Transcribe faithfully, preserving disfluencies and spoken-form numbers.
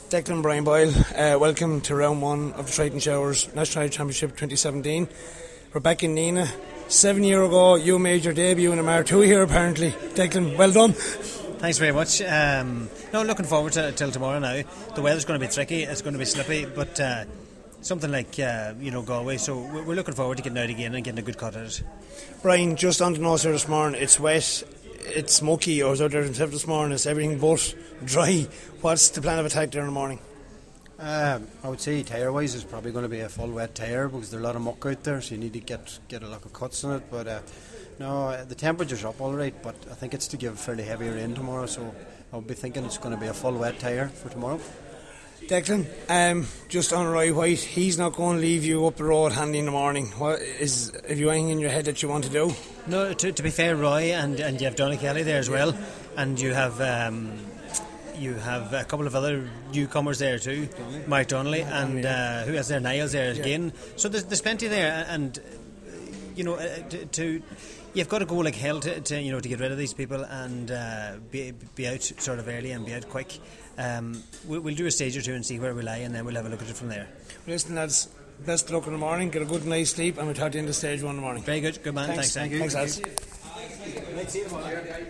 Declan, Brian Boyle, uh, welcome to round one of the Triton Showers National Championship twenty seventeen. We're back in Nina. Seven year ago, you made your debut in a Mar two here apparently. Declan, well done. Thanks very much. Um, no, looking forward to till tomorrow now. The weather's going to be tricky, it's going to be slippy, but uh, something like uh, you know Galway, so we're looking forward to getting out again and getting a good cut at it. Brian, just on the nose here this morning, it's wet, it's smoky. I was out there himself this morning, it's everything but dry. What's the plan of attack there in the morning? Um, I would say tyre wise it's probably going to be a full wet tyre because there's a lot of muck out there, so you need to get get a lot of cuts on it. But uh, no, uh, the temperature's up all right, but I think it's to give fairly heavy rain tomorrow, so I'll be thinking it's going to be a full wet tyre for tomorrow. Declan, um, just on Roy White, he's not going to leave you up the road handy in the morning. What is, have you anything in your head that you want to do? No, to, to be fair, Roy, and, and you have Donny Kelly there as well, and you have um, you have a couple of other newcomers there too, Mike Donnelly, and uh, who else there? Niles there again. Yeah. So there's, there's plenty there, and you know, uh, to, to you've got to go like hell to, to you know to get rid of these people and uh, be be out sort of early and be out quick. Um, we'll, we'll do a stage or two and see where we lie, and then we'll have a look at it from there. Listen, lads, best of luck in the morning. Get a good night's sleep, and we'll talk to you in the stage one in the morning. Very good, good man. Thanks, thanks, thank you. Thanks, lads. Let's see you tomorrow.